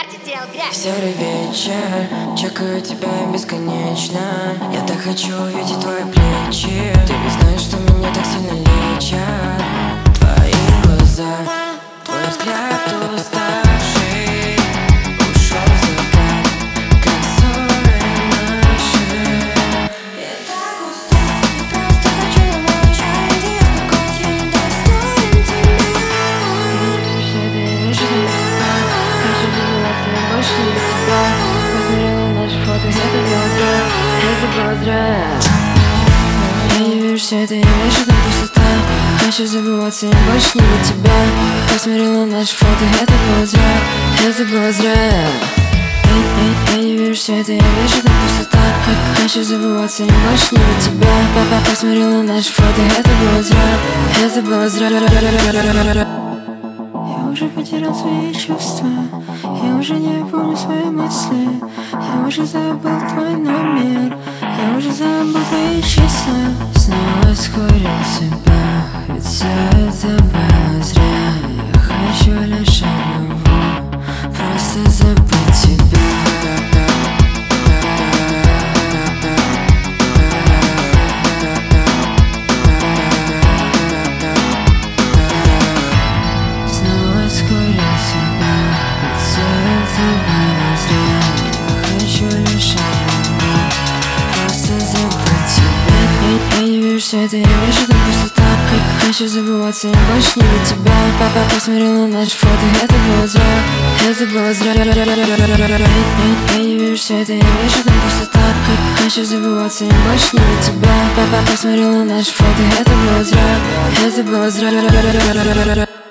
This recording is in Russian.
Артител, грязь. Серый вечер, чекаю тебя бесконечно. Я так хочу увидеть твои плечи. Ты ведь знаешь, что меня так сильно лечат твои глаза, твой взгляд уставший ушел в закат, как ссоры наши. Я так устал, я просто хочу домой. Чай, я недостоин тебя. Я не верю, что это я вижу, там пустота. Хочу забываться, я больше не для тебя. Посмотрела наши фото, это было зря, это было зря. Я не верю, что это я вижу, там пустота. Хочу забываться, я больше не для тебя. Посмотрела наши фото, это было зря, это было зря. Я уже потерял свои чувства, я уже не помню свои мысли. Я уже забыл твой номер, я уже забыл твои числа. Снова скорил себя, ведь все это было зря. Я хочу лишь одного, просто забыть тебя. Снова скорил себя, ведь все это было зря. Я хочу лишь одного, просто забыть тебя. Я не верю, что это я вижу, там пустота. Хочу забываться, я больше не для тебя. Папа посмотрел на наши фото, это было зря, это было зря. Я не верю, что это я вижу, там пустота. Хочу забываться, я больше не для тебя. Папа посмотрел на наши фото, это было зря, это было зря.